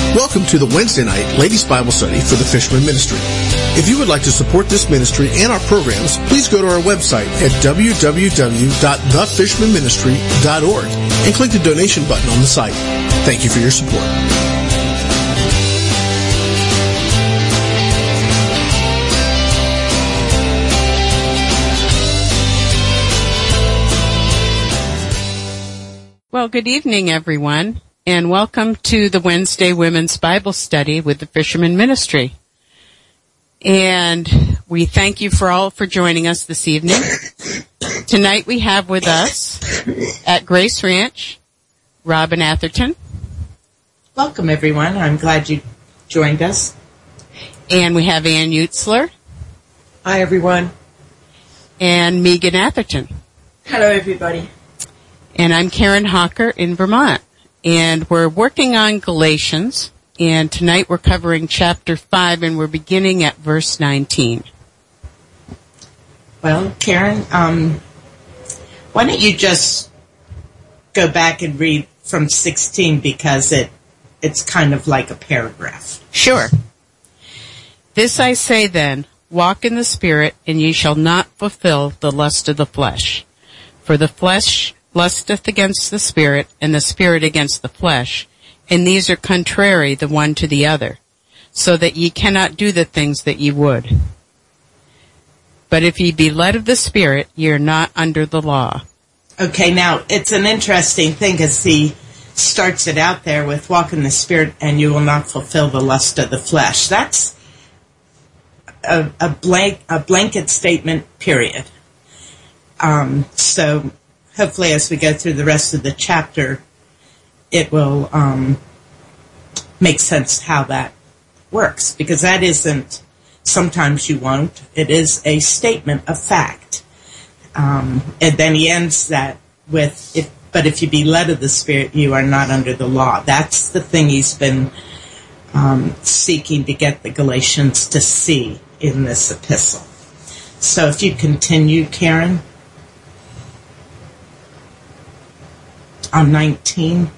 Welcome to the Wednesday night Ladies Bible Study for the Fishman Ministry. If you would like to support this ministry and our programs, please go to our website at www.thefishmanministry.org and click the donation button on the site. Thank you for your support. Well, good evening, everyone, and welcome to the Wednesday Women's Bible Study with the Fisherman Ministry. And we thank you for joining us this evening. Tonight we have with us at Grace Ranch, Robin Atherton. Welcome, everyone. I'm glad you joined us. And we have Ann Utzler. Hi, everyone. And Megan Atherton. Hello, everybody. And I'm Karen Hawker in Vermont. And we're working on Galatians. And tonight we're covering chapter 5, and we're beginning at verse 19. Well, Karen, why don't you just go back and read from 16, because it's kind of like a paragraph. Sure. This I say then, walk in the Spirit, and ye shall not fulfill the lust of the flesh. For the flesh lusteth against the Spirit, and the Spirit against the flesh, and these are contrary the one to the other, so that ye cannot do the things that ye would. But if ye be led of the Spirit, ye are not under the law. Okay, now, it's an interesting thing, because he starts it out there with walk in the Spirit, and you will not fulfill the lust of the flesh. That's a blanket statement, period. So hopefully as we go through the rest of the chapter, it will make sense how that works, because that isn't sometimes you won't. It is a statement of fact. And then he ends that with, but if you be led of the Spirit, you are not under the law. That's the thing he's been seeking to get the Galatians to see in this epistle. So if you continue, Karen, on 19.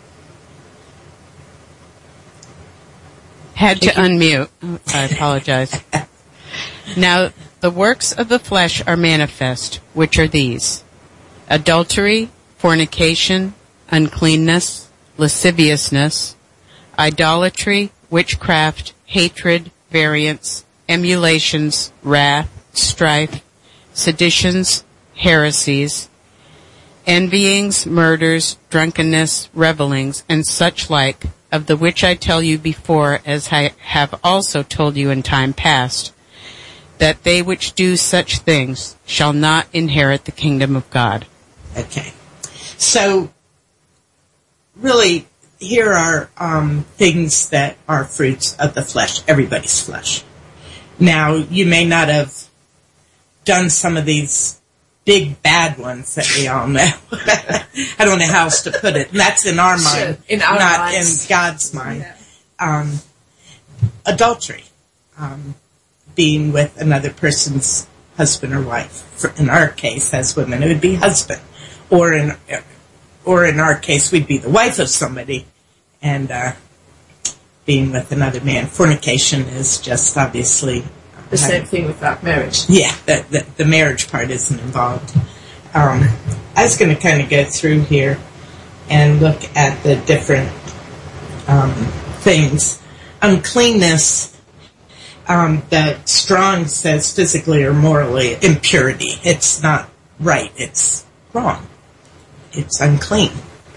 Had to unmute. I apologize. Now, the works of the flesh are manifest, which are these: adultery, fornication, uncleanness, lasciviousness, idolatry, witchcraft, hatred, variance, emulations, wrath, strife, seditions, heresies, envyings, murders, drunkenness, revellings, and such like, of the which I tell you before, as I have also told you in time past, that they which do such things shall not inherit the kingdom of God. Okay. So, really, here are things that are fruits of the flesh, everybody's flesh. Now, you may not have done some of these big bad ones that we all know. I don't know how else to put it. And that's in our mind, not minds. In God's mind. Yeah. Adultery, being with another person's husband or wife. In our case, as women, it would be husband, or in our case, we'd be the wife of somebody, and being with another man. Fornication is just obviously the same thing without marriage. Yeah, the marriage part isn't involved. I was going to kind of go through here and look at the different things. Uncleanness, that Strong says physically or morally, impurity. It's not right. It's wrong. It's unclean.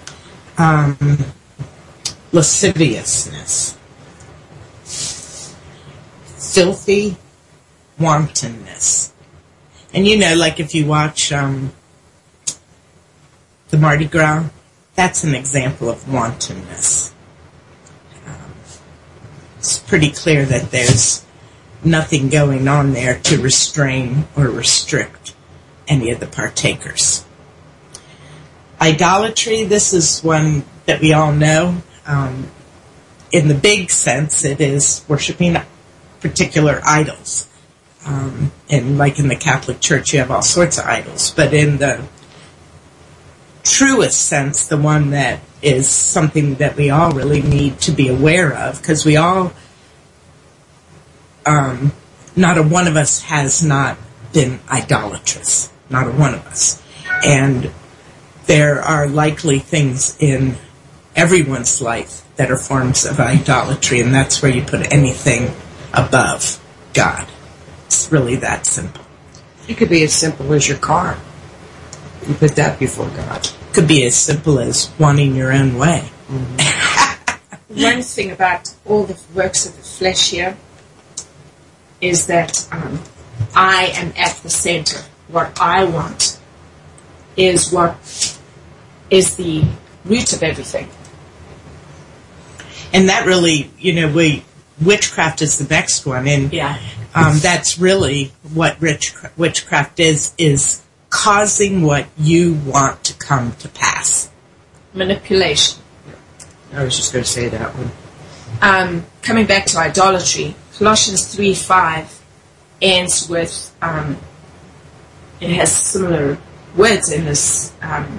Lasciviousness. Filthy wantonness. And like if you watch the Mardi Gras, that's an example of wantonness. It's pretty clear that there's nothing going on there to restrain or restrict any of the partakers. Idolatry, this is one that we all know. In the big sense, it is worshiping particular idols. And like in the Catholic Church, you have all sorts of idols. But in the truest sense, the one that is something that we all really need to be aware of, because we all, not a one of us has not been idolatrous. Not a one of us. And there are likely things in everyone's life that are forms of idolatry, and that's where you put anything above God. It's really that simple. It could be as simple as your car. You put that before God. It could be as simple as wanting your own way. Mm-hmm. One thing about all the works of the flesh here is that I am at the center. What I want is what is the root of everything. And that really, witchcraft is the next one. And that's really what witchcraft is causing what you want to come to pass. Manipulation. I was just going to say that one. Coming back to idolatry, Colossians 3:5 ends with, it has similar words in this,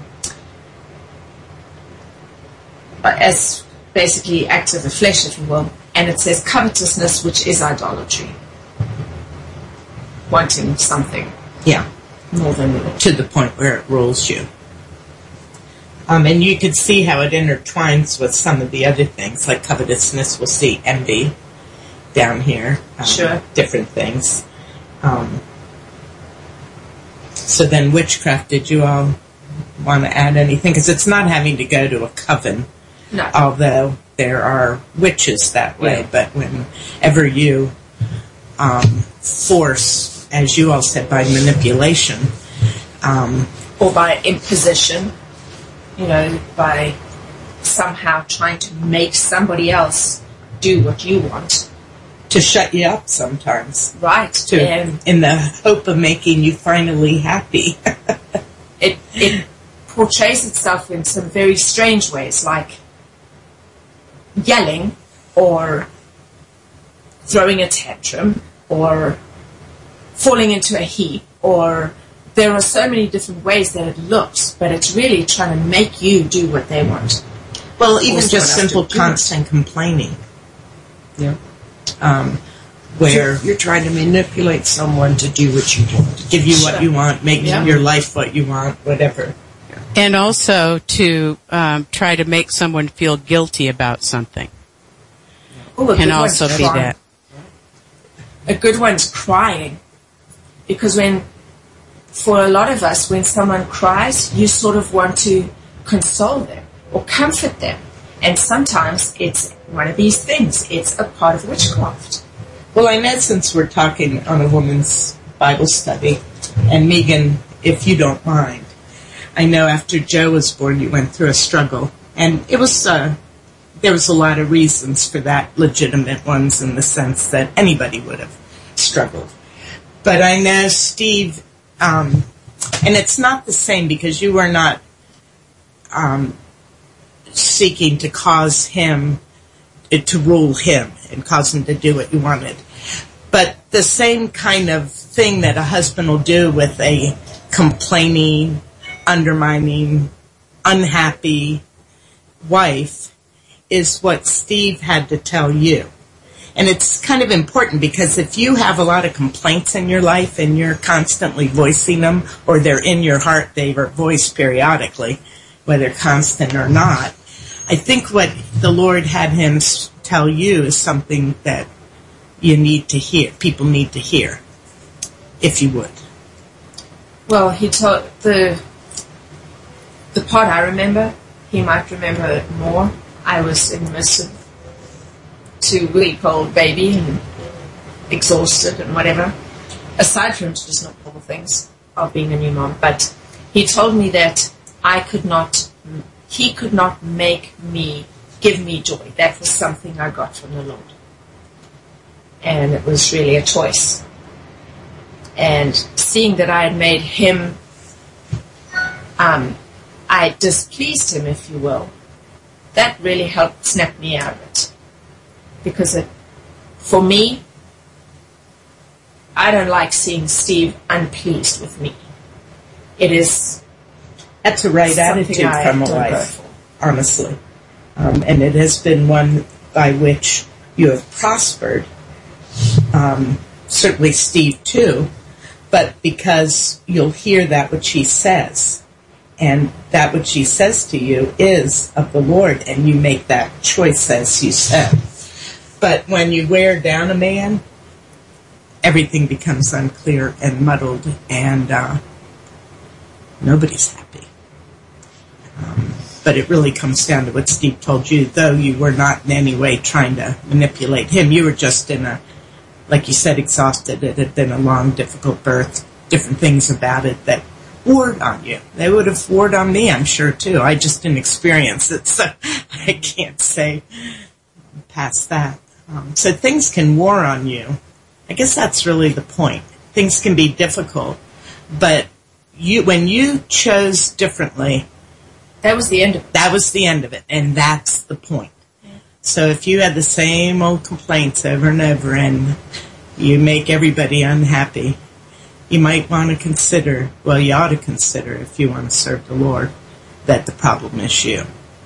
as basically acts of the flesh, if you will, and it says covetousness, which is idolatry. Wanting something. Yeah. More than to the point where it rules you. And you can see how it intertwines with some of the other things, like covetousness. We'll see envy down here. Sure. Different things. So then witchcraft, did you all want to add anything? Because it's not having to go to a coven. No. Although there are witches that way. Yeah. But whenever you force, as you all said, by manipulation. Or by imposition, by somehow trying to make somebody else do what you want. To shut you up sometimes. Right. In the hope of making you finally happy. It portrays itself in some very strange ways, like yelling or throwing a tantrum or falling into a heap, or there are so many different ways that it looks, but it's really trying to make you do what they want. Well, even just simple constant complaining. Yeah. Where you're trying to manipulate someone to do what you want. Give you what you want, make your life what you want, whatever. And also to try to make someone feel guilty about something. Can also be that. A good one's crying. Because for a lot of us, when someone cries, you sort of want to console them or comfort them. And sometimes it's one of these things. It's a part of witchcraft. Well, I know since we're talking on a woman's Bible study, and Megan, if you don't mind, I know after Joe was born, you went through a struggle. And it was, there was a lot of reasons for that, legitimate ones in the sense that anybody would have struggled. But I know Steve, and it's not the same because you were not seeking to cause him, to rule him and cause him to do what you wanted. But the same kind of thing that a husband will do with a complaining, undermining, unhappy wife is what Steve had to tell you. And it's kind of important because if you have a lot of complaints in your life and you're constantly voicing them, or they're in your heart, they are voiced periodically, whether constant or not, I think what the Lord had him tell you is something that you need to hear, people need to hear, if you would. Well, he told the part I remember, he might remember it more. I was in the midst of 2-week-old baby and exhausted and whatever. Aside from just not all the things of being a new mom, but he told me that he could not give me joy. That was something I got from the Lord. And it was really a choice. And seeing that I had made him, I displeased him, if you will, that really helped snap me out of it. Because for me, I don't like seeing Steve unpleased with me. It is That's a right something attitude I from a don't go wife, for. honestly. And it has been one by which you have prospered. Certainly Steve too, but because you'll hear that which he says, and that which he says to you is of the Lord, and you make that choice as you said. But when you wear down a man, everything becomes unclear and muddled, and nobody's happy. But it really comes down to what Steve told you. Though you were not in any way trying to manipulate him, you were just in a, like you said, exhausted. It had been a long, difficult birth, different things about it that warred on you. They would have warred on me, I'm sure, too. I just didn't experience it, so I can't say past that. So things can war on you. I guess that's really the point. Things can be difficult, but when you chose differently, That was the end of it. that was the end of it, and that's the point. So if you had the same old complaints over and over and you make everybody unhappy, you might want to consider, well, you ought to consider, if you want to serve the Lord, that the problem is you.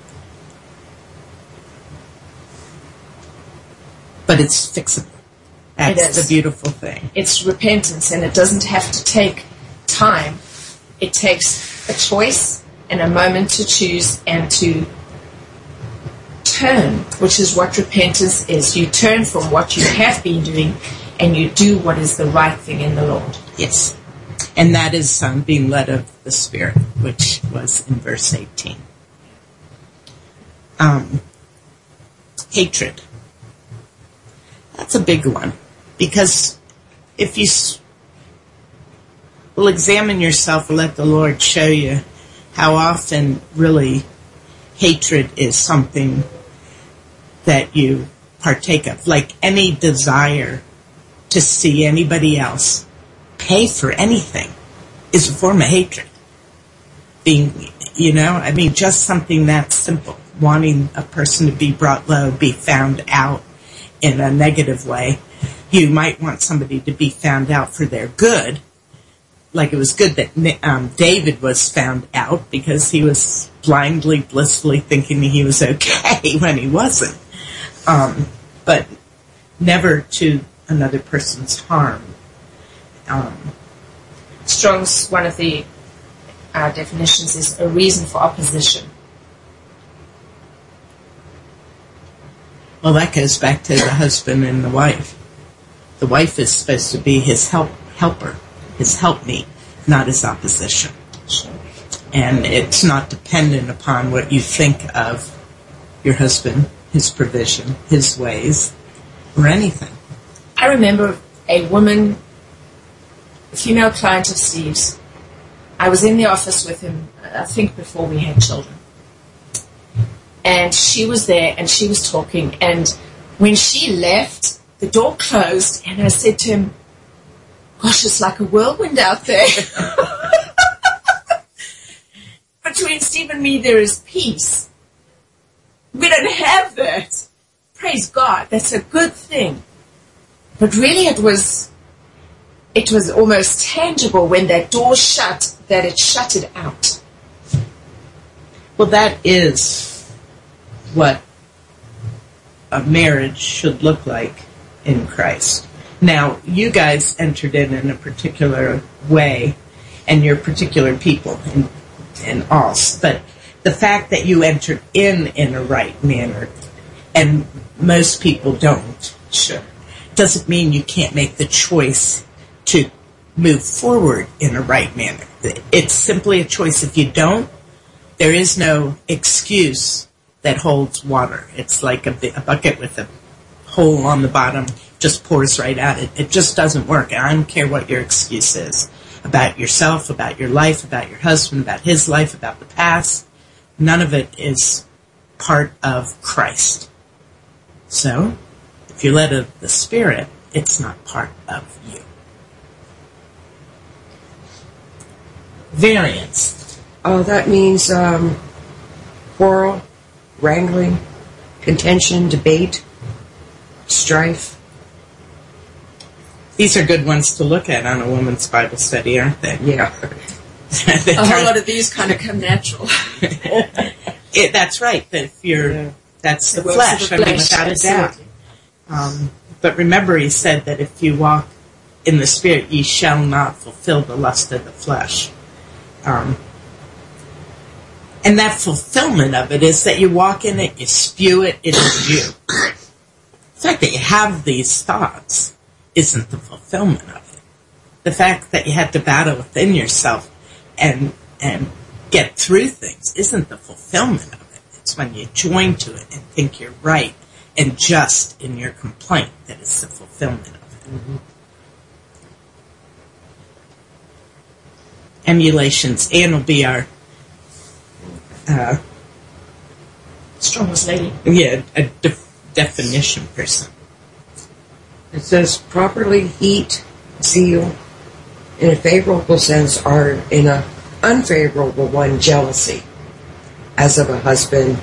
But it's fixable. That's It is. the beautiful thing. It's repentance, and it doesn't have to take time. It takes a choice and a moment to choose and to turn, which is what repentance is. You turn from what you have been doing and you do what is the right thing in the Lord. Yes. And that is being led of the Spirit, which was in verse 18. Hatred. That's a big one. Because if you will examine yourself and let the Lord show you how often really hatred is something that you partake of. Like any desire to see anybody else pay for anything is a form of hatred. Being, just something that simple. Wanting a person to be brought low, be found out in a negative way. You might want somebody to be found out for their good. Like it was good that David was found out because he was blindly, blissfully thinking he was okay when he wasn't. But never to another person's harm. Strong's, one of the definitions is a reason for opposition. Well, that goes back to the husband and the wife. The wife is supposed to be his helper, his helpmeet, not his opposition. Sure. And it's not dependent upon what you think of your husband, his provision, his ways, or anything. I remember a woman, a female client of Steve's. I was in the office with him, I think before we had children. And she was there and she was talking. And when she left, the door closed and I said to him, gosh, it's like a whirlwind out there. Between Steve and me, there is peace. We don't have that. Praise God. That's a good thing. But really it was almost tangible when that door shut, that it shut it out. Well, that is what a marriage should look like in Christ. Now, you guys entered in a particular way, and you're particular people and all, but the fact that you entered in a right manner, and most people don't, Sure. doesn't mean you can't make the choice to move forward in a right manner. It's simply a choice. If you don't, there is no excuse that holds water. It's like a bucket with a hole on the bottom, just pours right out. It just doesn't work. And I don't care what your excuse is about yourself, about your life, about your husband, about his life, about the past. None of it is part of Christ. So, if you're led of the Spirit, it's not part of you. Variance. That means quarrel, wrangling, contention, debate, strife. These are good ones to look at on a woman's Bible study, aren't they? Yeah. A whole lot of these kind of come natural. That's right. That's the works flesh. of the flesh, without a doubt. absolutely. But remember, he said that if you walk in the Spirit, ye shall not fulfill the lust of the flesh. And that fulfillment of it is that you walk in it, you spew it, it is you. The fact that you have these thoughts isn't the fulfillment of it. The fact that you have to battle within yourself and get through things isn't the fulfillment of it. It's when you join to it and think you're right and just in your complaint that is the fulfillment of it. Mm-hmm. Emulations. Anne will be our Strongest lady. a definition person. It says properly heat, zeal, in a favorable sense, or in an unfavorable one, jealousy, as of a husband,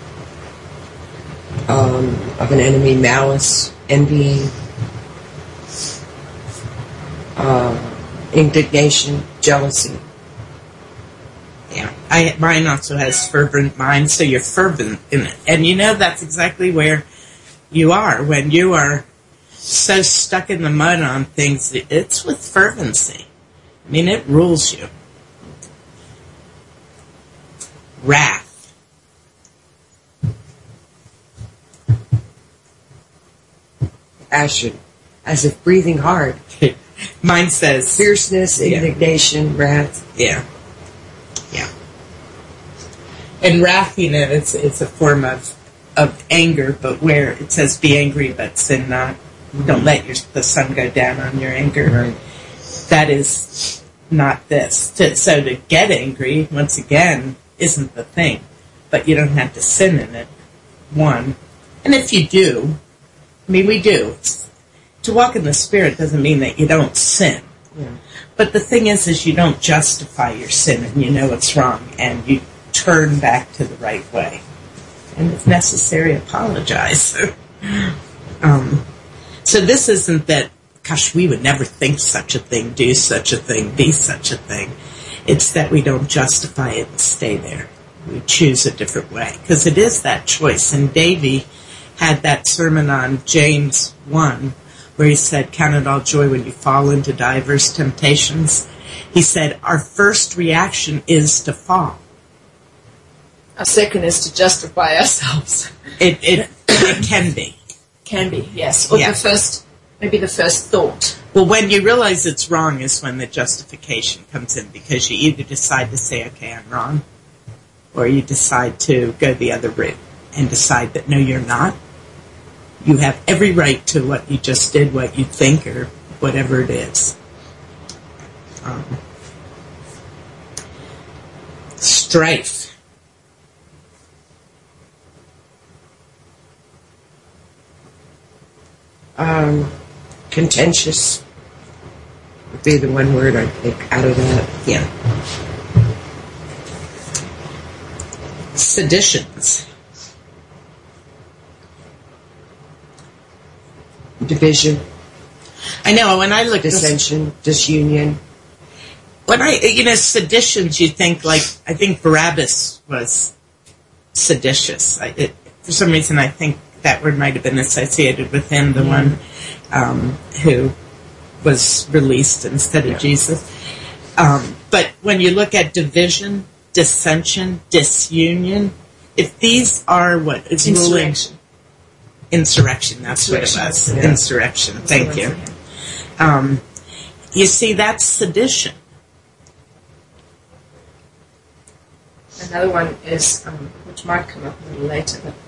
of an enemy, malice, envying, indignation, jealousy. Yeah, mine also has fervent mind, so you're fervent in it. And that's exactly where you are. When you are so stuck in the mud on things, it's with fervency. I mean, it rules you. Wrath. Passion, as if breathing hard. Mine says Fierceness, indignation, wrath. Yeah. Yeah. And wrath, it's a form of anger, but where it says be angry but sin not. Don't let the sun go down on your anger. Right. That is not this. So to get angry, once again, isn't the thing. But you don't have to sin in it. One. And if you do, we do. To walk in the Spirit doesn't mean that you don't sin. Yeah. But the thing is you don't justify your sin and you know it's wrong and you turn back to the right way. And if necessary, apologize. So this isn't that, gosh, we would never think such a thing, do such a thing, be such a thing. It's that we don't justify it and stay there. We choose a different way. Because it is that choice. And Davy had that sermon on James 1 where he said, count it all joy when you fall into diverse temptations. He said, our first reaction is to fall. Our second is to justify ourselves. It can be. Can be, yes. Or Yeah. maybe the first thought. Well, when you realize it's wrong is when the justification comes in, because you either decide to say, okay, I'm wrong, or you decide to go the other route and decide that, no, you're not. You have every right to what you just did, what you think, or whatever it is. Strife. Contentious would be the one word I'd pick out of that. Yeah. Seditions. Division, I know, when I look at dissension, disunion. seditions, you think I think Barabbas was seditious. For some reason, I think that word might have been associated with him, the one who was released instead of Jesus. But when you look at division, dissension, disunion, if these are what is ruling... Insurrection, that's what it was. Yeah. Insurrection, thank you. You see, that's sedition. Another one is, which might come up a little later, but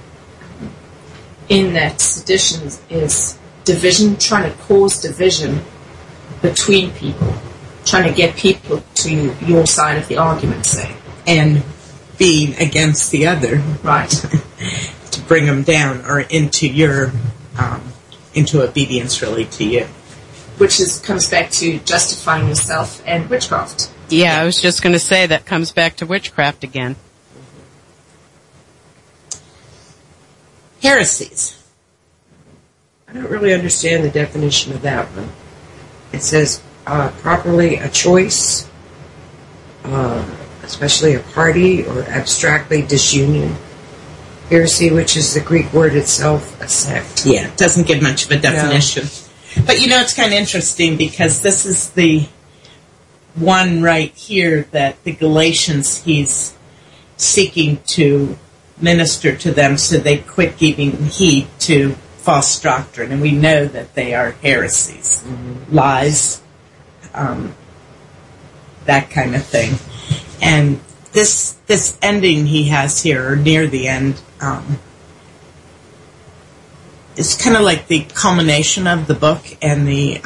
in that sedition is division, trying to cause division between people, trying to get people to your side of the argument, say. And being against the other. Right. To bring them down or into your, into obedience really to you. Which comes back to justifying yourself and witchcraft. Yeah, I was just going to say that comes back to witchcraft again. Heresies. I don't really understand the definition of that one. It says properly a choice especially a party or abstractly disunion. Heresy, which is the Greek word itself, a sect. Yeah, it doesn't give much of a definition. No. But it's kind of interesting because this is the one right here that the Galatians, he's seeking to minister to them so they quit giving heed to false doctrine. And we know that they are heresies, lies, that kind of thing. And this ending he has here, or near the end, is kind of like the culmination of the book and the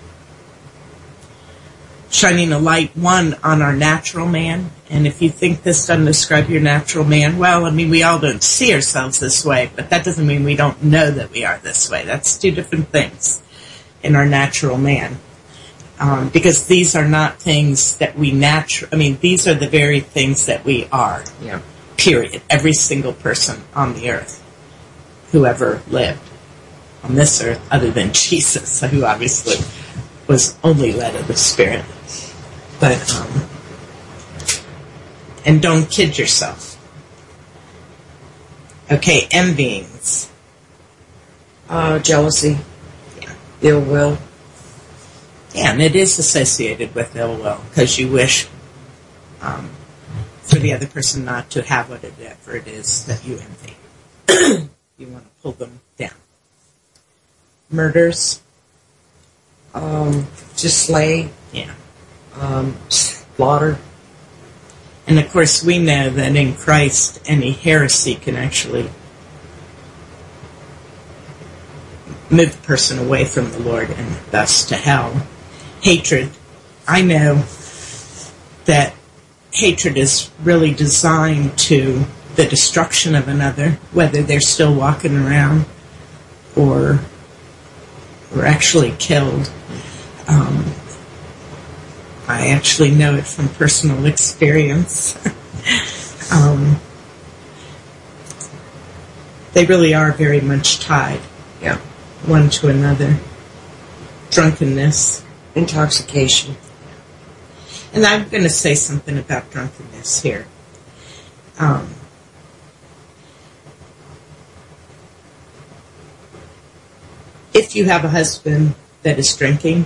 shining a light, one, on our natural man. And if you think this doesn't describe your natural man, well, I mean, we all don't see ourselves this way, but that doesn't mean we don't know that we are this way. That's two different things in our natural man. Because these are not things that we these are the very things that we are. Yeah. Period. Every single person on the earth who ever lived on this earth, other than Jesus, who obviously was only led of the Spirit. But, and don't kid yourself. Okay, envyings. Jealousy. Yeah. Ill will. Yeah, and it is associated with ill will, because you wish for the other person not to have whatever it is that you envy. You want to pull them down. Murders. To slay. Yeah. Slaughter. And of course we know that in Christ any heresy can actually move the person away from the Lord and thus to hell. Hatred. I know that hatred is really designed to the destruction of another, whether they're still walking around or actually killed. I actually know it from personal experience. They really are very much tied, one to another. Drunkenness. Intoxication. And I'm going to say something about drunkenness here. If you have a husband that is drinking,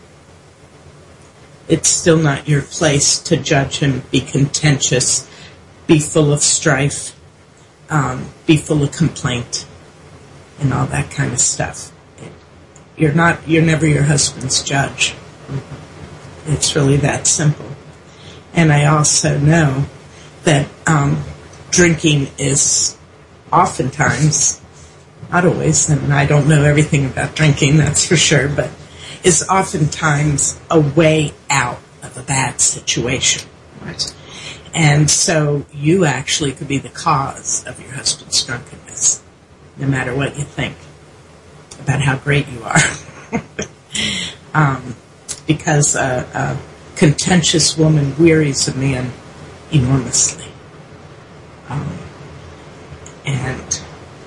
it's still not your place to judge him, be contentious, be full of strife, be full of complaint, and all that kind of stuff. You're never your husband's judge. It's really that simple. And I also know that drinking is oftentimes, not always, and I don't know everything about drinking, that's for sure, but is oftentimes a way out of a bad situation. Right. And so you actually could be the cause of your husband's drunkenness, no matter what you think about how great you are. Because a contentious woman wearies a man enormously. And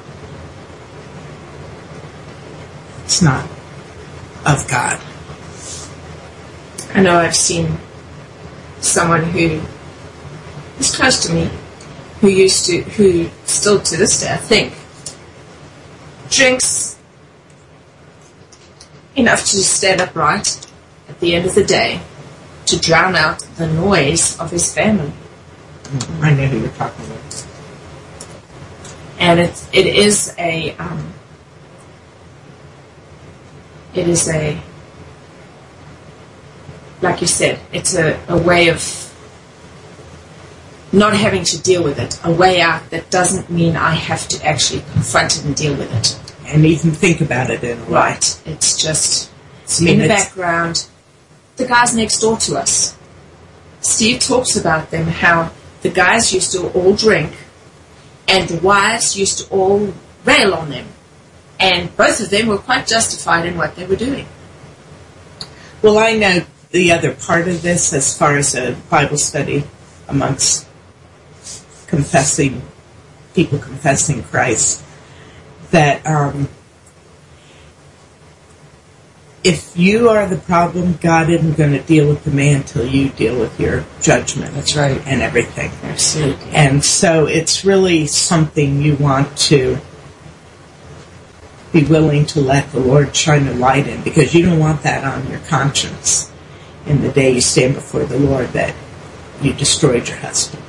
it's not of God. I know I've seen someone who is close to me, who still to this day, I think, drinks enough to stand upright at the end of the day to drown out the noise of his family. I know who you're talking about. And it is a like you said, it's a way of not having to deal with it, a way out that doesn't mean I have to actually confront it and deal with it. And even think about it in a way. Right. It's just in the background. The guys next door to us, Steve talks about them, how the guys used to all drink and the wives used to all rail on them. And both of them were quite justified in what they were doing. Well, I know the other part of this as far as a Bible study amongst people confessing Christ, that if you are the problem, God isn't going to deal with the man until you deal with your judgment. That's right. And everything. Absolutely. And so it's really something you want to be willing to let the Lord shine a light in, because you don't want that on your conscience in the day you stand before the Lord that you destroyed your husband.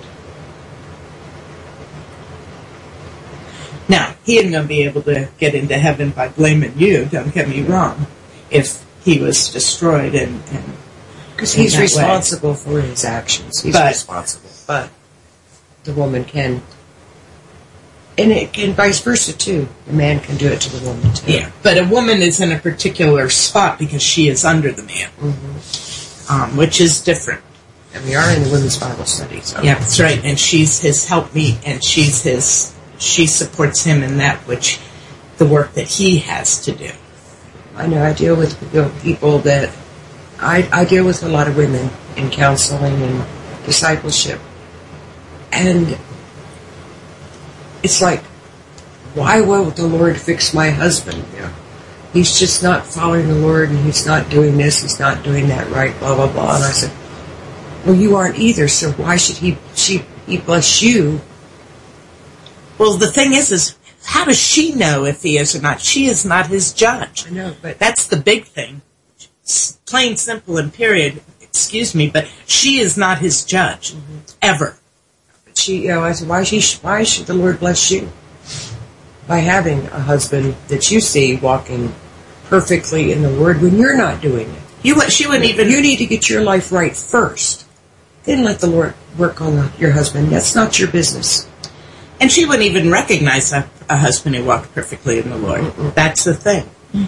Now, he isn't going to be able to get into heaven by blaming you, don't get me wrong, if he was destroyed and because he's responsible for his actions. He's responsible. But the woman can, and it can vice versa too. The man can do it to the woman too. Yeah, but a woman is in a particular spot because she is under the man, which is different. And we are in the women's Bible study. So. Yeah, that's right. And she's his helpmeet, and she supports him in that which, the work that he has to do. I know I deal with people that, I deal with a lot of women in counseling and discipleship. And it's like, why won't the Lord fix my husband? Yeah. He's just not following the Lord, and he's not doing this, he's not doing that right, blah, blah, blah. And I said, well, you aren't either, so why should he bless you? Well, the thing is how does she know if he is or not? She is not his judge. I know, but that's the big thing. Plain, simple, and period. Excuse me, but she is not his judge, ever. But I said, why should the Lord bless you? By having a husband that you see walking perfectly in the Word when you're not doing it. She wouldn't even... You need to get your life right first. Then let the Lord work on your husband. That's not your business. And she wouldn't even recognize a husband who walked perfectly in the Lord. That's the thing.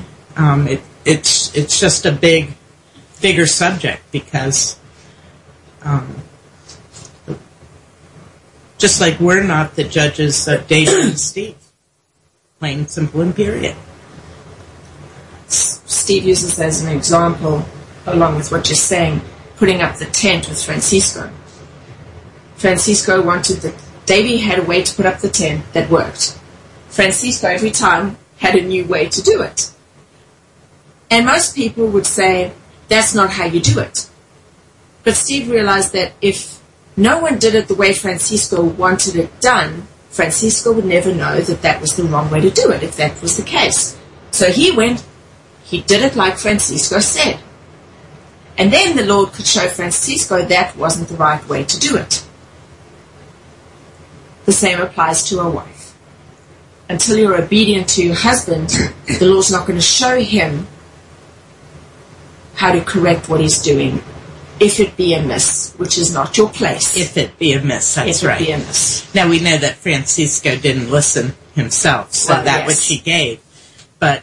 It's just a bigger subject, because just like we're not the judges of David and Steve. Plain, simple, and period. Steve uses as an example, along with what you're saying, putting up the tent with Francisco. Francisco wanted Davy had a way to put up the tent that worked. Francisco, every time, had a new way to do it. And most people would say, that's not how you do it. But Steve realized that if no one did it the way Francisco wanted it done, Francisco would never know that that was the wrong way to do it, if that was the case. So he did it like Francisco said. And then the Lord could show Francisco that wasn't the right way to do it. The same applies to a wife. Until you're obedient to your husband, the Lord's not going to show him how to correct what he's doing, if it be amiss, which is not your place. If it be amiss, that's right. If it be amiss. Now, we know that Francisco didn't listen himself, so which he gave. But,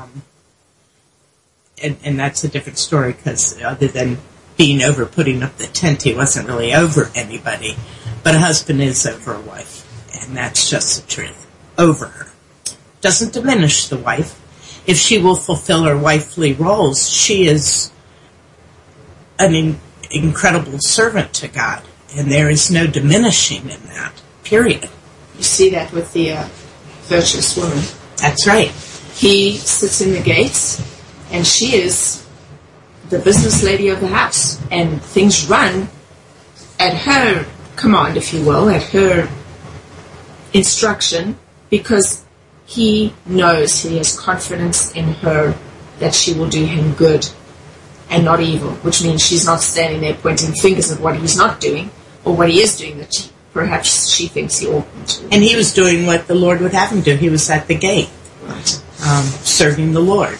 and that's a different story, because other than being over putting up the tent, he wasn't really over anybody. But a husband is over a wife, and that's just the truth. Over her. Doesn't diminish the wife. If she will fulfill her wifely roles, she is an incredible servant to God, and there is no diminishing in that, period. You see that with the virtuous woman. That's right. He sits in the gates, and she is the business lady of the house, and things run at her command, if you will, at her instruction, because he knows, he has confidence in her that she will do him good and not evil, which means she's not standing there pointing fingers at what he's not doing or what he is doing that perhaps she thinks he oughtn't to. And he was doing what the Lord would have him do. He was at the gate, right, serving the Lord.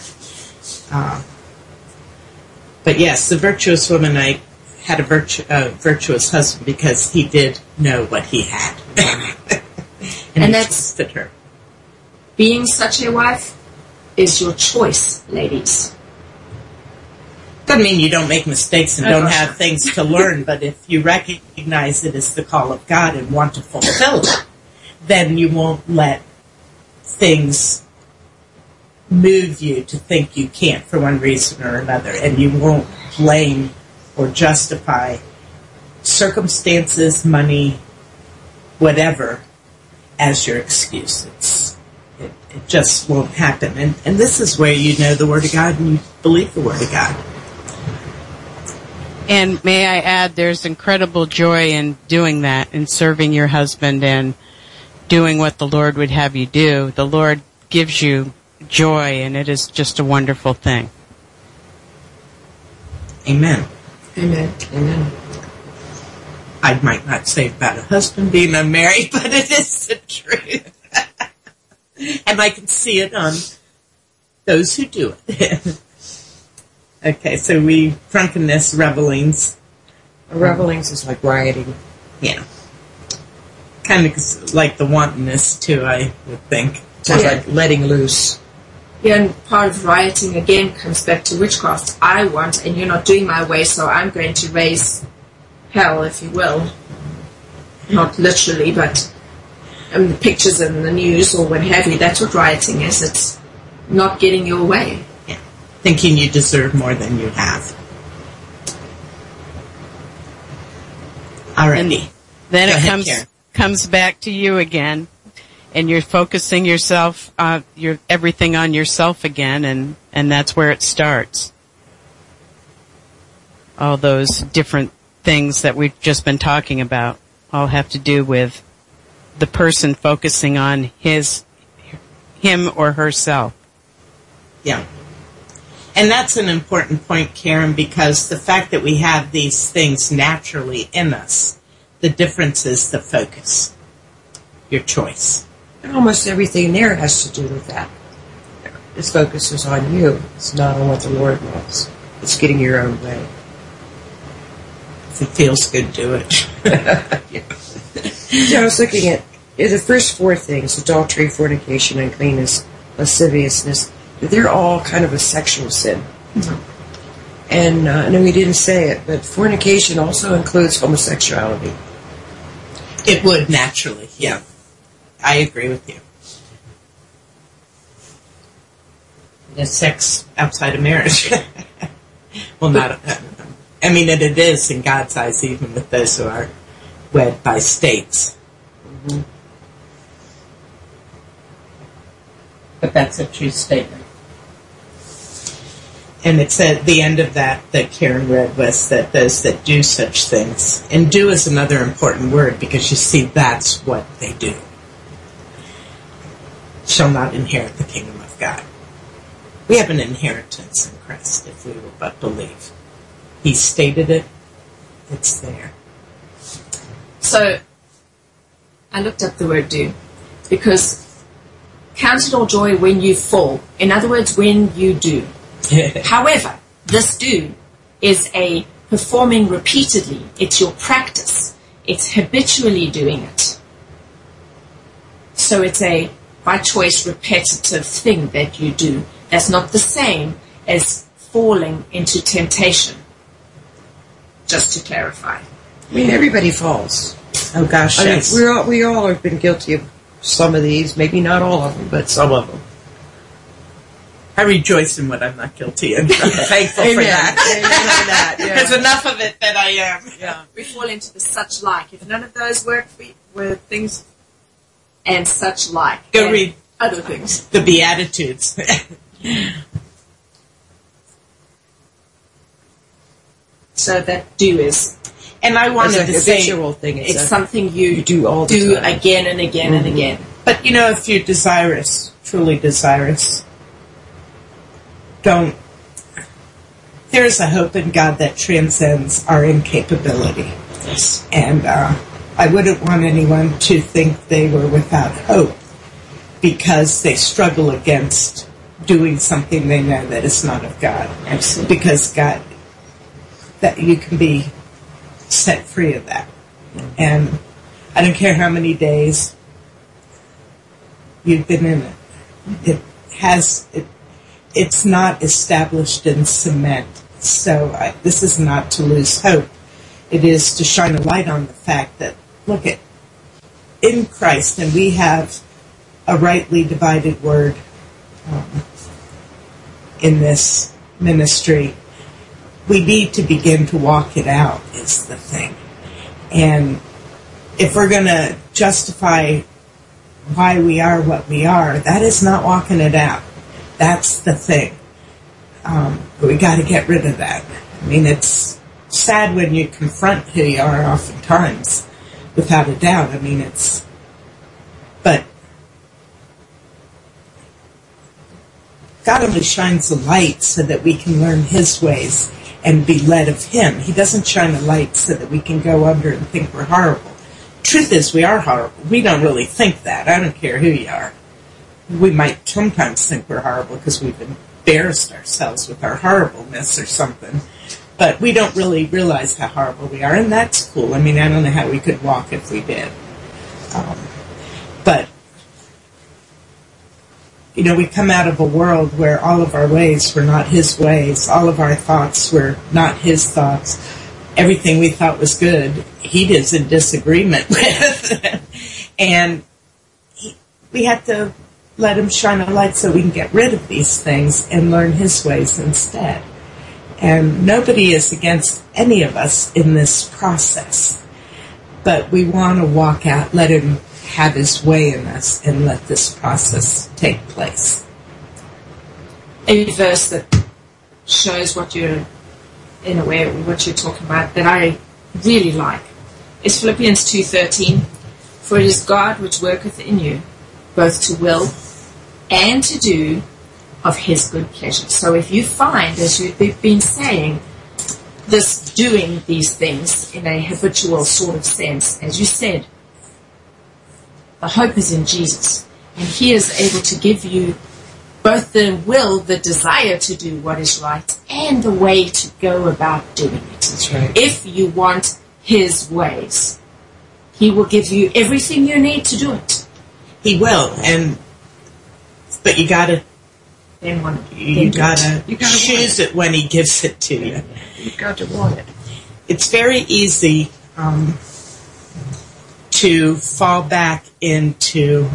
But yes, the virtuous woman, I had a virtuous husband because he did know what he had. and that's fit her. Being such a wife is your choice, ladies. Doesn't mean you don't make mistakes and don't have things to learn, but if you recognize it as the call of God and want to fulfill it, then you won't let things move you to think you can't for one reason or another, and you won't blame or justify circumstances, money, whatever, as your excuses. It just won't happen. And this is where you know the Word of God and you believe the Word of God. And may I add, there's incredible joy in doing that, in serving your husband and doing what the Lord would have you do. The Lord gives you joy, and it is just a wonderful thing. Amen. Amen. Amen. I might not say about a husband being unmarried, but it is the truth. And I can see it on those who do it. Okay, so drunkenness, revelings. Revelings is like rioting. Yeah. Kind of like the wantonness, too, I would think. So like letting loose. Yeah, and part of rioting again comes back to witchcraft. I want, and you're not doing my way, so I'm going to raise hell, if you will. Not literally, but the pictures in the news or what have you, that's what rioting is. It's not getting your way. Yeah. Thinking you deserve more than you have. Alrighty. And then it comes back to you again, and you're focusing yourself, everything on yourself again, and that's where it starts. All those different things that we've just been talking about all have to do with the person focusing on him or herself. Yeah. And that's an important point, Karen, because the fact that we have these things naturally in us, the difference is the focus, your choice. And almost everything there has to do with that. Its focus is on you. It's not on what the Lord wants. It's getting your own way. If it feels good, do it. So I was looking at the first four things: adultery, fornication, uncleanness, lasciviousness. They're all kind of a sexual sin. Mm-hmm. And I know we didn't say it, but fornication also includes homosexuality. It would naturally, yeah. I agree with you. There's sex outside of marriage. Well, not. I mean, it is in God's eyes, even with those who are wed by states. Mm-hmm. But that's a true statement. And it's at the end of that Karen read was that those that do such things, and do is another important word because you see that's what they do, shall not inherit the kingdom of God. We have an inheritance in Christ if we will but believe. He stated it. It's there. So, I looked up the word do, because count it all joy when you fall. In other words, when you do. However, this do is a performing repeatedly. It's your practice. It's habitually doing it. So it's a, by choice, repetitive thing that you do. That's not the same as falling into temptation. Just to clarify. I mean, everybody falls. Oh gosh, yes. We all have been guilty of some of these. Maybe not all of them, but some of them. I rejoice in what I'm not guilty of. I'm thankful for that. Yeah. There's enough of it that I am. Yeah. We fall into the such like. If none of those were things and such like. Go read other things. The Beatitudes. So that do is. And I wanted to say thing. It's something you do all the time. Again and again and again. But if you're desirous, truly desirous, there is a hope in God that transcends our incapability. Yes. And I wouldn't want anyone to think they were without hope because they struggle against doing something they know that is not of God. Absolutely. Because God, that you can be set free of that. Mm-hmm. And I don't care how many days you've been in it. It's not established in cement. So this is not to lose hope. It is to shine a light on the fact that, look at, in Christ, and we have a rightly divided word in this ministry. We need to begin to walk it out is the thing. And if we're going to justify why we are what we are, that is not walking it out. That's the thing. But we got to get rid of that. I mean, it's sad when you confront who you are oftentimes, without a doubt. I mean, but God only shines the light so that we can learn His ways and be led of Him. He doesn't shine the light so that we can go under and think we're horrible. Truth is, we are horrible. We don't really think that. I don't care who you are. We might sometimes think we're horrible because we've embarrassed ourselves with our horribleness or something. But we don't really realize how horrible we are, and that's cool. I mean, I don't know how we could walk if we did. But, you know, we come out of a world where all of our ways were not His ways. All of our thoughts were not His thoughts. Everything we thought was good, He is in disagreement with. And we have to let Him shine a light so we can get rid of these things and learn His ways instead. And nobody is against any of us in this process. But we want to walk out, let Him have His way in us, and let this process take place. A verse that shows what you're, in a way, what you're talking about, that I really like, is Philippians 2:13. For it is God which worketh in you, both to will and to do of His good pleasure. So if you find, as you've been saying, this doing these things in a habitual sort of sense, as you said, the hope is in Jesus. And He is able to give you both the will, the desire to do what is right, and the way to go about doing it. That's right. If you want His ways, He will give you everything you need to do it. He will, but you gotta choose it when He gives it to you. You've got to want it. It's very easy to fall back into,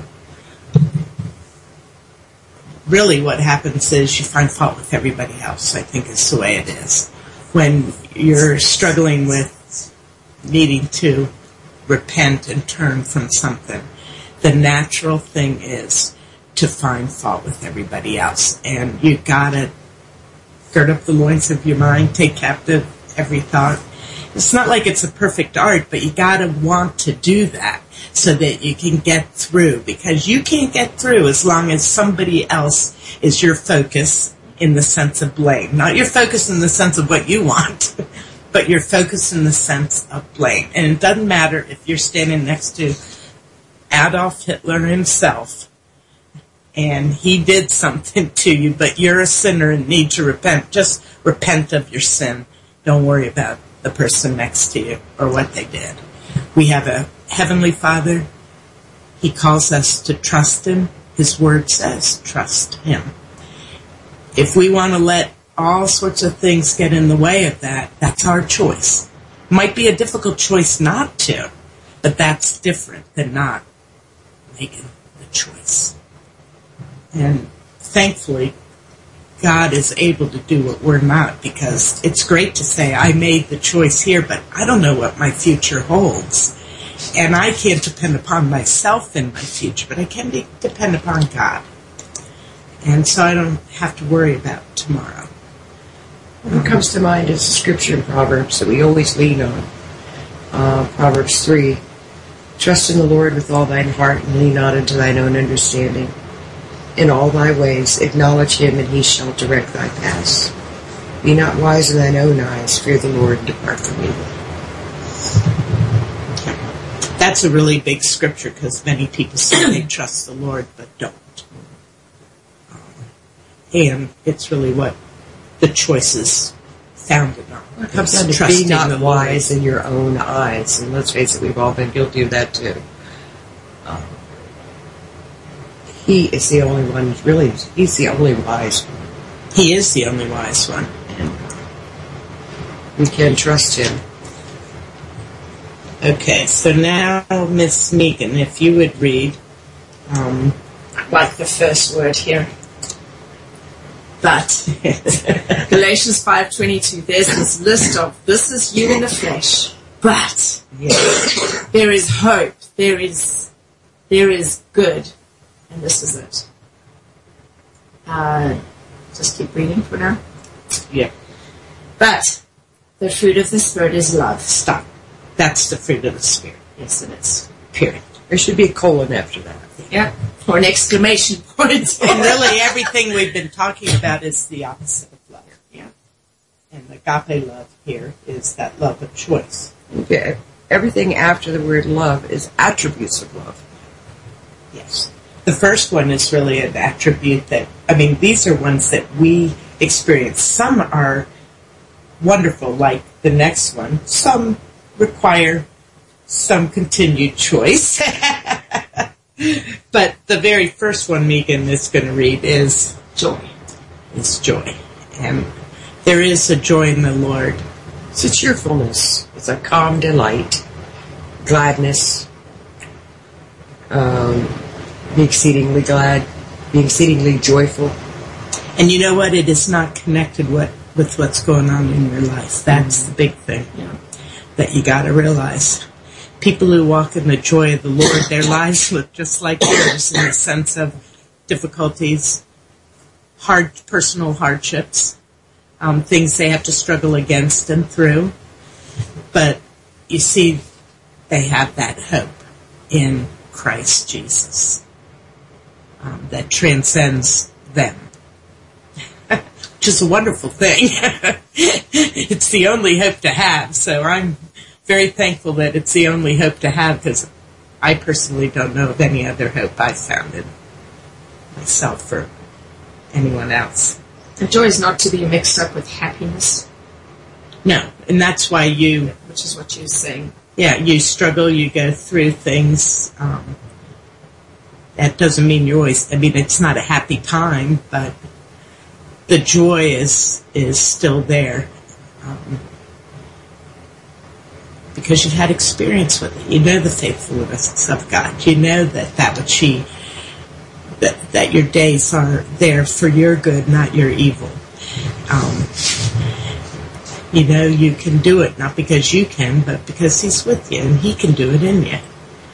really what happens is you find fault with everybody else, I think is the way it is. When you're struggling with needing to repent and turn from something, the natural thing is to find fault with everybody else. And you gotta gird up the loins of your mind, take captive every thought. It's not like it's a perfect art, but you gotta want to do that so that you can get through, because you can't get through as long as somebody else is your focus in the sense of blame. Not your focus in the sense of what you want, but your focus in the sense of blame. And it doesn't matter if you're standing next to Adolf Hitler himself and he did something to you, but you're a sinner and need to repent. Just repent of your sin. Don't worry about the person next to you or what they did. We have a Heavenly Father. He calls us to trust Him. His Word says trust Him. If we want to let all sorts of things get in the way of that, that's our choice. Might be a difficult choice not to, but that's different than not making the choice. And thankfully, God is able to do what we're not, because it's great to say, I made the choice here, but I don't know what my future holds. And I can't depend upon myself in my future, but I can depend upon God. And so I don't have to worry about tomorrow. What comes to mind is the scripture in Proverbs that we always lean on. Proverbs 3, trust in the Lord with all thine heart, and lean not unto thine own understanding. In all thy ways acknowledge Him, and He shall direct thy paths. Be not wise in thine own eyes, fear the Lord, and depart from evil. That's a really big scripture, because many people say they trust the Lord but don't. And it's really what the choice is founded on. It comes down to be not wise in your own eyes. And let's face it, we've all been guilty of that too. He is the only one, really, He's the only wise one. He is the only wise one. And we can trust Him. Okay, so now, Miss Megan, if you would read, like the first word here. But Galatians 5:22, there's this list of, this is you in the flesh, but yes, there is hope, there is there is good, and this is it. Just keep reading for now. Yeah. But the fruit of the Spirit is love. Stop. That's the fruit of the Spirit. Yes, it is. Period. There should be a colon after that. Yeah. Or an exclamation point. And really, everything we've been talking about is the opposite of love. Yeah. And agape love here is that love of choice. Okay. Everything after the word love is attributes of love. Yes. The first one is really an attribute that, these are ones that we experience. Some are wonderful, like the next one. Some require some continued choice. But the very first one Megan is going to read is joy. Is joy. And there is a joy in the Lord. It's a cheerfulness. It's a calm delight, gladness, be exceedingly glad, be exceedingly joyful. And you know what? It is not connected with what's going on in your life. That's the big thing that you got to realize. People who walk in the joy of the Lord, their lives look just like yours in the sense of difficulties, hard personal hardships, things they have to struggle against and through. But you see, they have that hope in Christ Jesus that transcends them, which is a wonderful thing. It's the only hope to have, so I'm very thankful that it's the only hope to have, because I personally don't know of any other hope I've found in myself or anyone else. And joy is not to be mixed up with happiness. No, and that's why which is what you're saying. Yeah, you struggle, you go through things. That doesn't mean you're always, it's not a happy time, but the joy is still there. Because you've had experience with it. You know the faithfulness of God. You know that your days are there for your good, not your evil. You know you can do it, not because you can, but because He's with you, and He can do it in you.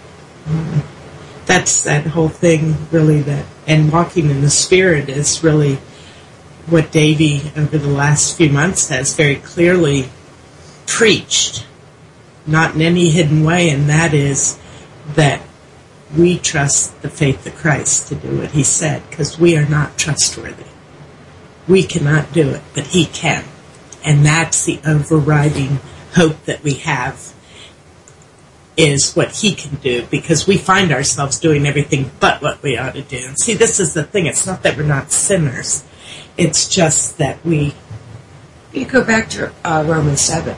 That's that whole thing, really, and walking in the Spirit is really what Davey, over the last few months, has very clearly preached, not in any hidden way, and that is that we trust the faith of Christ to do what He said, because we are not trustworthy. We cannot do it, but He can. And that's the overriding hope that we have, is what He can do, because we find ourselves doing everything but what we ought to do. And see, this is the thing. It's not that we're not sinners. It's just that we... You go back to Romans 7.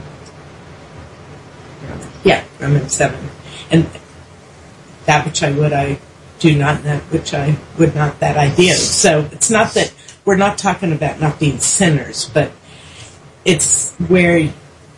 Yeah, Romans 7. And that which I would, I do not, that which I would not, that I do. So it's not that we're not talking about not being sinners, but it's where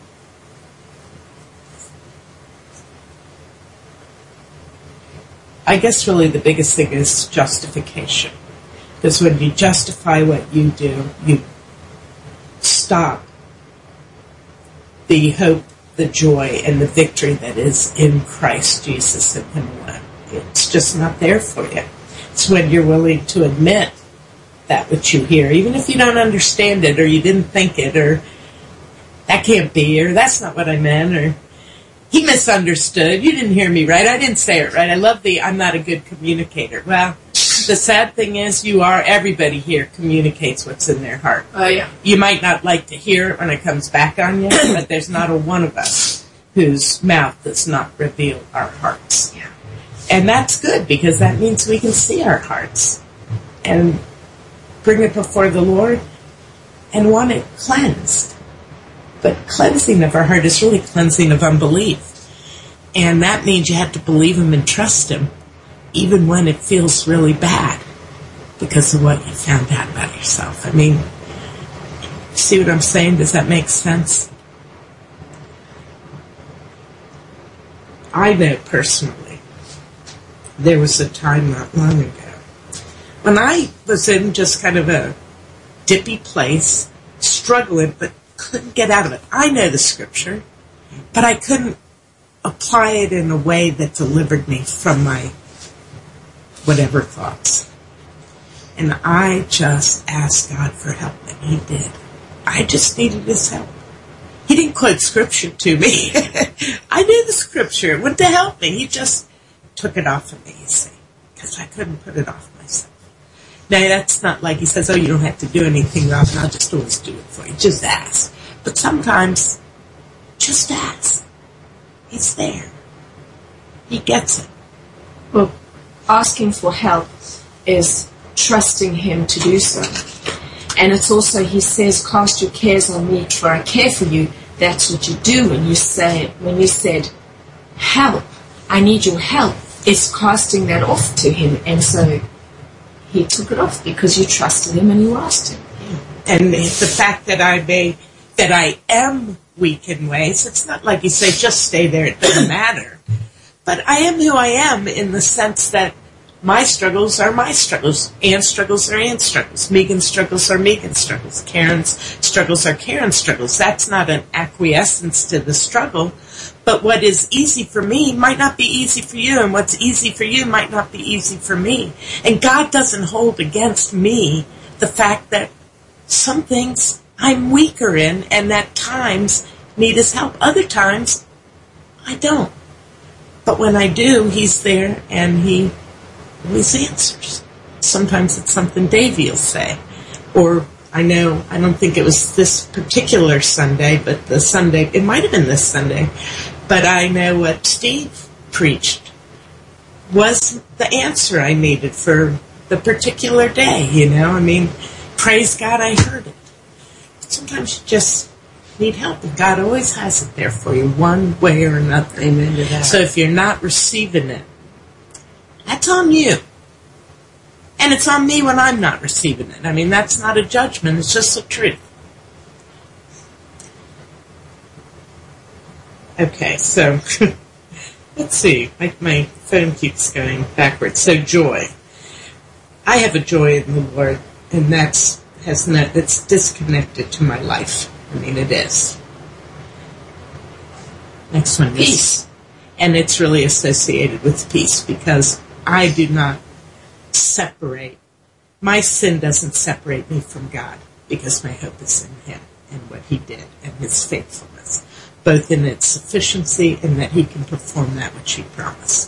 I guess really the biggest thing is justification. Because when you justify what you do, you stop the hope, the joy, and the victory that is in Christ Jesus and Him alone. It's just not there for you. It's when you're willing to admit that which you hear, even if you don't understand it, or you didn't think it, or that can't be, or that's not what I meant, or he misunderstood, you didn't hear me right, I didn't say it right, I'm not a good communicator. Well, the sad thing is everybody here communicates what's in their heart. Oh, yeah. You might not like to hear it when it comes back on you, but there's not a one of us whose mouth does not reveal our hearts. Yeah. And that's good, because that means we can see our hearts and bring it before the Lord and want it cleansed. But cleansing of our heart is really cleansing of unbelief. And that means you have to believe Him and trust Him, even when it feels really bad, because of what you found out about yourself. See what I'm saying? Does that make sense? I know personally, there was a time not long ago when I was in just kind of a dippy place, struggling, but couldn't get out of it. I know the scripture, but I couldn't apply it in a way that delivered me from my whatever thoughts. And I just asked God for help, and He did. I just needed His help. He didn't quote scripture to me. I knew the scripture. It wouldn't help me. He just took it off of me, you see, because I couldn't put it off myself. Now, that's not like He says, oh, you don't have to do anything, Robin. I'll just always do it for you. Just ask. But sometimes, just ask. He's there. He gets it. Well, asking for help is trusting Him to do so. And it's also, He says, cast your cares on me, for I care for you. That's what you do when you said, help, I need your help. It's casting that off to Him. And so He took it off because you trusted Him and you asked Him. And the fact that I am weak in ways, it's not like you say, just stay there, it doesn't matter. But I am who I am in the sense that my struggles are my struggles. Ann's struggles are Ann's struggles. Megan's struggles are Megan's struggles. Karen's struggles are Karen's struggles. That's not an acquiescence to the struggle. But what is easy for me might not be easy for you, and what's easy for you might not be easy for me. And God doesn't hold against me the fact that some things I'm weaker in, and at times need His help. Other times, I don't. But when I do, He's there, and He always answers. Sometimes it's something Davey will say. Or, I don't think it was this particular Sunday, but it might have been this Sunday, but I know what Steve preached was the answer I needed for the particular day, praise God I heard it. But sometimes you just need help, and God always has it there for you, one way or another. Amen to that. So if you're not receiving it, that's on you. And it's on me when I'm not receiving it. That's not a judgment, it's just the truth. Okay, so let's see. My phone keeps going backwards. So joy. I have a joy in the Lord, and it's disconnected to my life. It is. Next one is peace. And it's really associated with peace because I do not separate. My sin doesn't separate me from God because my hope is in Him and what He did and His faithfulness, both in its sufficiency and that He can perform that which He promised.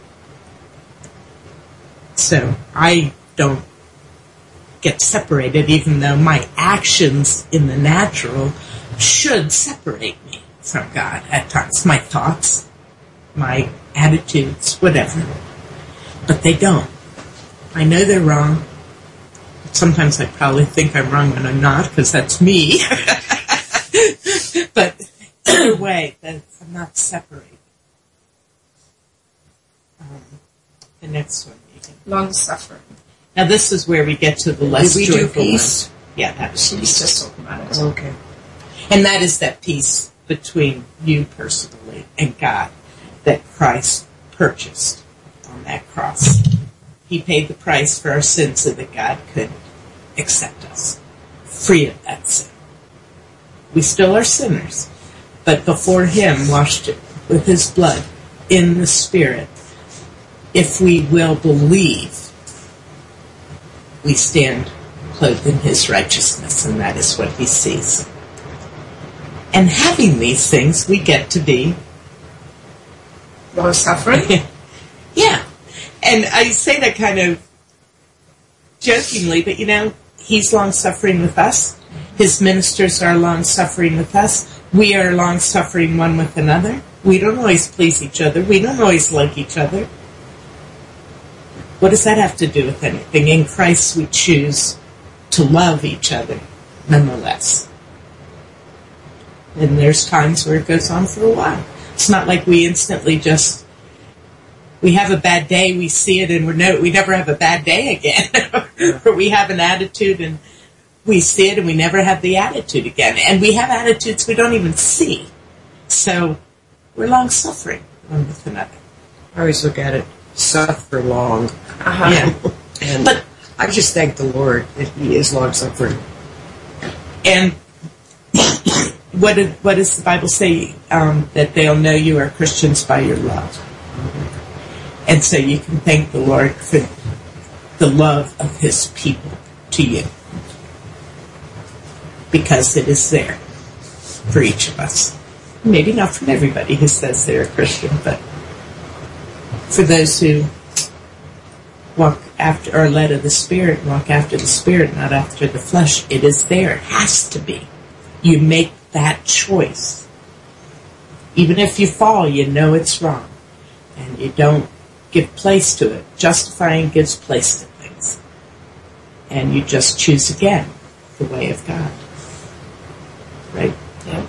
So I don't get separated, even though my actions in the natural should separate me from God at times. My thoughts, my attitudes, whatever. But they don't. I know they're wrong. Sometimes I probably think I'm wrong when I'm not, because that's me. But either way, I'm not separated. The next one. Long suffering. Now this is where we get to the less Did we do joyful peace? one. Yeah, that was She's peace. just talking about it. Okay. And that is that peace between you personally and God that Christ purchased on that cross. He paid the price for our sins so that God could accept us, free of that sin. We still are sinners, but before Him, washed with His blood in the Spirit, if we will believe, we stand clothed in His righteousness, and that is what He sees. And having these things, we get to be Long suffering? Yeah. And I say that kind of jokingly, but He's long-suffering with us. His ministers are long-suffering with us. We are long-suffering one with another. We don't always please each other. We don't always like each other. What does that have to do with anything? In Christ, we choose to love each other, nonetheless. And there's times where it goes on for a while. It's not like we instantly we have a bad day, we see it, and we never have a bad day again. Or we have an attitude, and we see it, and we never have the attitude again. And we have attitudes we don't even see. So we're long-suffering one with another. I always look at it, suffer long. Uh-huh. Yeah. And But I just thank the Lord that He is long-suffering. And what does the Bible say? That they'll know you are Christians by your love. And so you can thank the Lord for the love of his people to you. Because it is there for each of us. Maybe not from everybody who says they're a Christian, but for those who walk after, or led of the Spirit, walk after the Spirit, not after the flesh, it is there. It has to be. You make that choice. Even if you fall, you know it's wrong. And you don't give place to it. Justifying gives place to things. And you just choose again the way of God. Right? Yeah.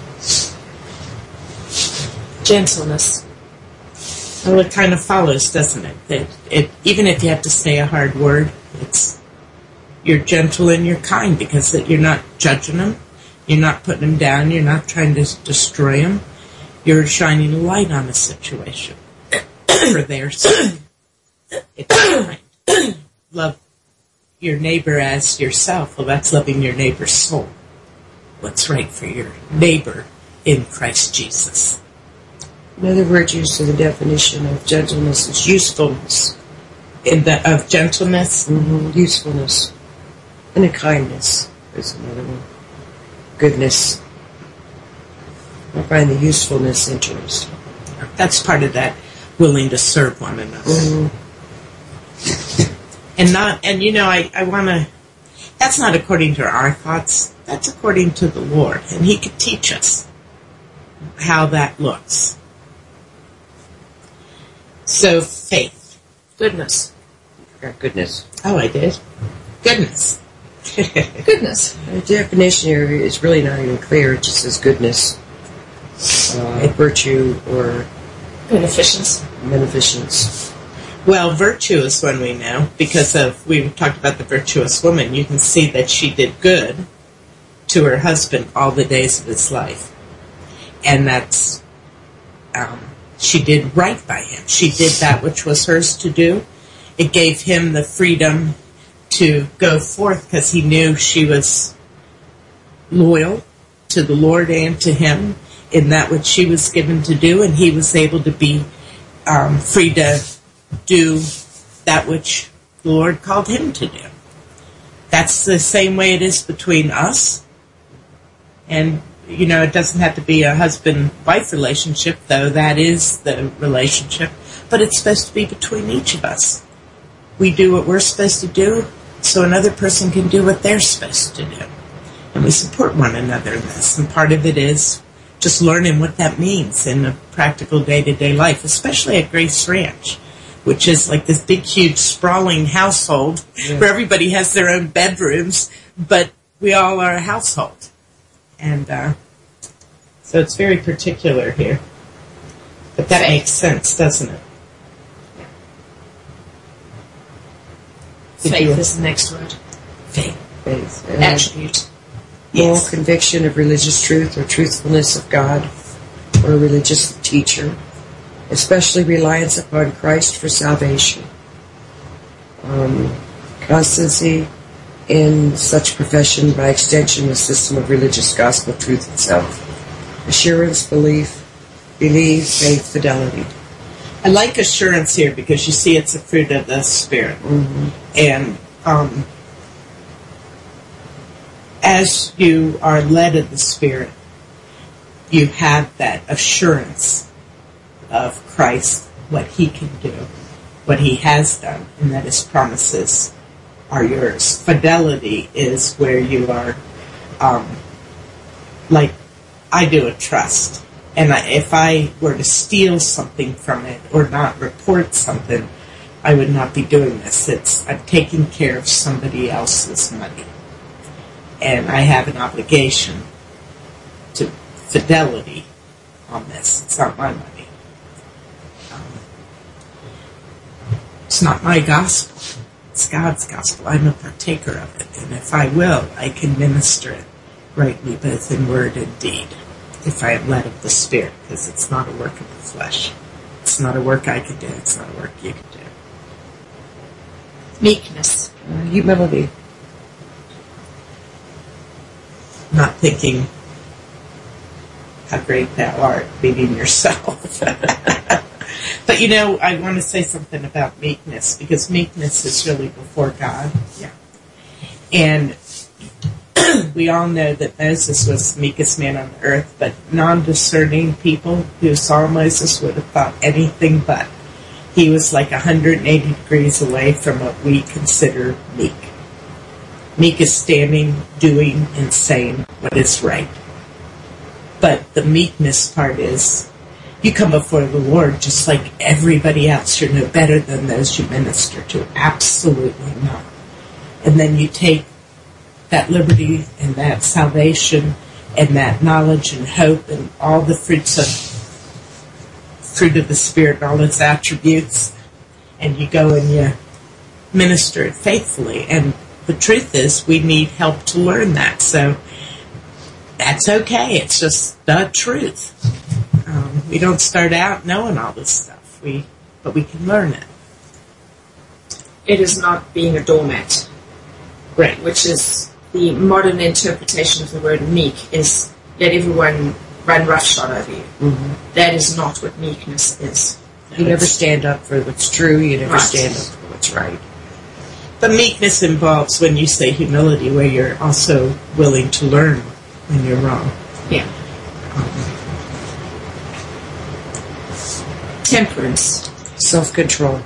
Gentleness. Well, it kind of follows, doesn't it? It even if you have to say a hard word, you're gentle and you're kind because you're not judging them. You're not putting them down. You're not trying to destroy them. You're shining a light on the situation for their sake. It's kind. Love your neighbor as yourself. Well, that's loving your neighbor's soul. What's right for your neighbor in Christ Jesus. Another virtues to the definition of gentleness is usefulness. Of gentleness? Mm-hmm. Usefulness. And a kindness is another one. Goodness. I find the usefulness interesting. That's part of that willing to serve one another. Mm-hmm. I want to, that's not according to our thoughts. That's according to the Lord. And He could teach us how that looks. So, faith. Goodness. Goodness. Oh, I did. Goodness. Goodness. The definition here is really not even clear. It just says goodness, virtue, or beneficence. Well, virtue is one we know because we talked about the virtuous woman. You can see that she did good to her husband all the days of his life. And that's, she did right by him. She did that which was hers to do. It gave him the freedom to go forth because he knew she was loyal to the Lord and to him in that which she was given to do, and he was able to be free to do that which the Lord called him to do. That's the same way it is between us. And, it doesn't have to be a husband-wife relationship, though that is the relationship. But it's supposed to be between each of us. We do what we're supposed to do so another person can do what they're supposed to do. And we support one another in this. And part of it is just learning what that means in a practical day-to-day life, especially at Grace Ranch, which is like this big, huge, sprawling household where everybody has their own bedrooms, but we all are a household. And so it's very particular here. But that makes sense, doesn't it? Faith is the next word. Faith. Attribute. Moral conviction of religious truth or truthfulness of God or a religious teacher, especially reliance upon Christ for salvation. Constancy in such profession, by extension, the system of religious gospel truth itself. Assurance, belief, faith, fidelity. I like assurance here because you see it's a fruit of the Spirit. Mm-hmm. And as you are led of the Spirit, you have that assurance of Christ, what He can do, what He has done, and that His promises are yours. Fidelity is where you are, like I do a trust. And if I were to steal something from it or not report something, I would not be doing this. I'm taking care of somebody else's money. And I have an obligation to fidelity on this. It's not my money. It's not my gospel. It's God's gospel. I'm a partaker of it. And if I will, I can minister it rightly, both in word and deed, if I am led of the Spirit, because it's not a work of the flesh. It's not a work I can do. It's not a work you can do. Meekness. Humility. Not thinking how great thou art, meaning yourself. But you know, I want to say something about meekness, because meekness is really before God. Yeah. And we all know that Moses was the meekest man on earth, but non-discerning people who saw Moses would have thought anything but. He was like 180 degrees away from what we consider meek. Meek is standing, doing, and saying what is right. But the meekness part is, you come before the Lord just like everybody else. You're no better than those you minister to. Absolutely not. And then you take that liberty and that salvation and that knowledge and hope and all the fruit of the Spirit and all its attributes, and you go and you minister it faithfully. And the truth is, we need help to learn that. So that's okay. It's just the truth. We don't start out knowing all this stuff, but we can learn it. It is not being a doormat. Right. Which is the modern interpretation of the word meek, is let everyone run roughshod over you. Mm-hmm. That is not what meekness is. You never stand up for what's true. You never Right. stand up for what's right. But meekness involves, when you say humility, where you're also willing to learn when you're wrong. Yeah. Temperance. Self-control.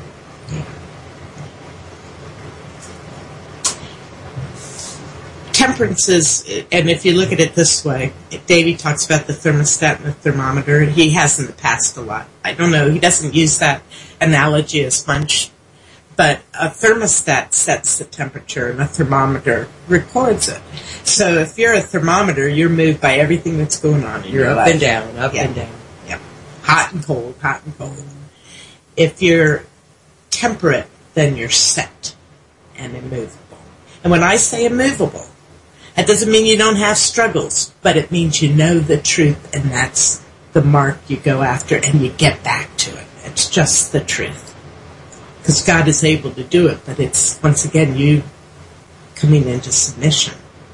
Temperance is, and if you look at it this way, Davey talks about the thermostat and the thermometer. He has in the past a lot. I don't know, he doesn't use that analogy as much, but a thermostat sets the temperature and a thermometer records it. So if you're a thermometer, you're moved by everything that's going on in your Up life. and down, up Yeah. and down. Yeah. Hot and cold, hot and cold. If you're temperate, then you're set and immovable. And when I say immovable, that doesn't mean you don't have struggles, but it means you know the truth, and that's the mark you go after, and you get back to it. It's just the truth. Because God is able to do it, but it's, once again, you coming into submission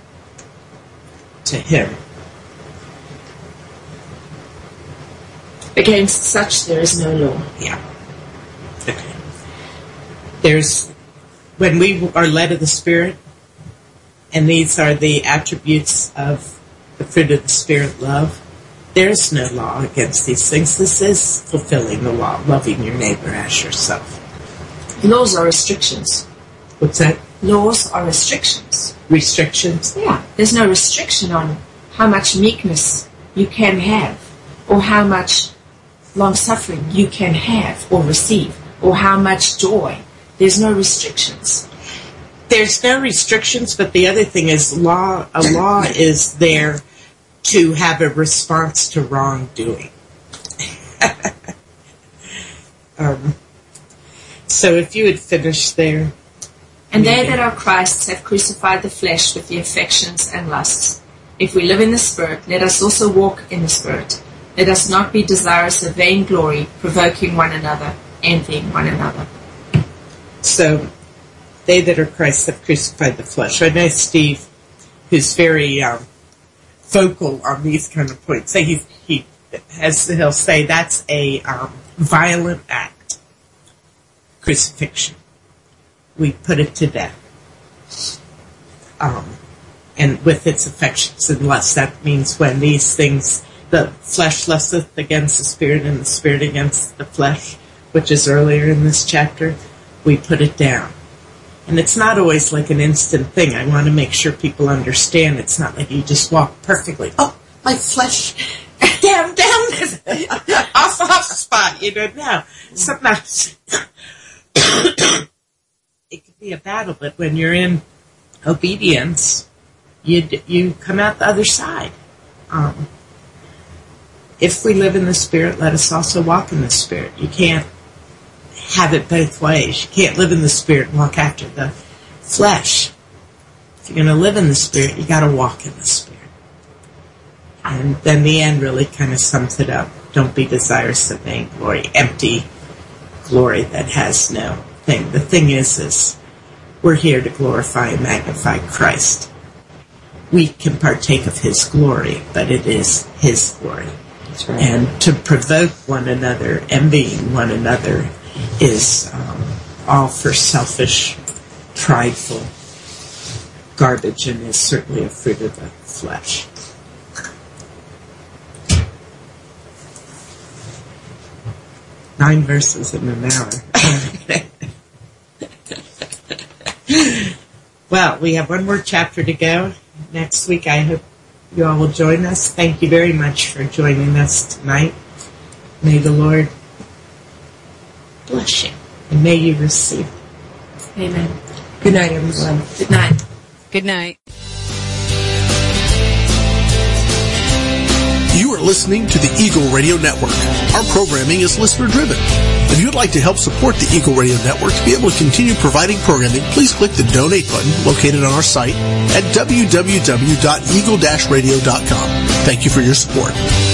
to Him. Against such there is no law. Yeah. Okay. When we are led of the Spirit, and these are the attributes of the fruit of the Spirit, love, there is no law against these things. This is fulfilling the law, loving your neighbor as yourself. Laws are restrictions. What's that? Laws are restrictions. Restrictions? Yeah. There's no restriction on how much meekness you can have, or how much long-suffering you can have or receive, or how much joy. There's no restrictions. There's no restrictions, but the other thing is a law is there to have a response to wrongdoing. So if you would finish there. And they that are Christ's have crucified the flesh with the affections and lusts. If we live in the Spirit, let us also walk in the Spirit. Let us not be desirous of vain glory, provoking one another, envying one another. So, they that are Christ have crucified the flesh. I know Steve, who's very vocal on these kind of points. He'll say that's a violent act. Crucifixion. We put it to death. And with its affections and lusts, that means when these things, the flesh lusteth against the Spirit and the Spirit against the flesh, which is earlier in this chapter, we put it down. And it's not always like an instant thing. I want to make sure people understand it's not like you just walk perfectly. Oh, my flesh, down, off spot, no. Sometimes it could be a battle, but when you're in obedience, you come out the other side. If we live in the Spirit, let us also walk in the Spirit. You can't have it both ways. You can't live in the Spirit and walk after the flesh. If you're going to live in the Spirit, you got to walk in the Spirit. And then the end really kind of sums it up. Don't be desirous of vain glory, empty glory that has no thing. The thing is we're here to glorify and magnify Christ. We can partake of His glory, but it is His glory. That's right. And to provoke one another, envying one another, is all for selfish, prideful garbage, and is certainly a fruit of the flesh. Nine verses in an hour. Well, we have one more chapter to go. Next week, I hope you all will join us. Thank you very much for joining us tonight. May the Lord bless you, and may you receive. Amen. Good night, everyone. Good night. Good night. You are listening to the Eagle Radio Network. Our programming is listener-driven. If you'd like to help support the Eagle Radio Network to be able to continue providing programming, please click the donate button located on our site at www.eagle-radio.com. Thank you for your support.